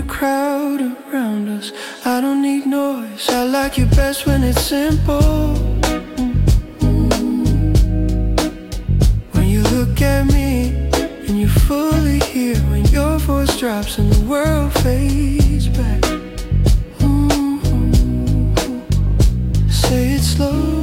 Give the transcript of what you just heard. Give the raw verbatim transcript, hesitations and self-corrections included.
crowd around us. I don't need noise, I like it best when it's simple. When you look at me and you fully hear, when your voice drops and the world fades back. Mm-hmm. Say it slow.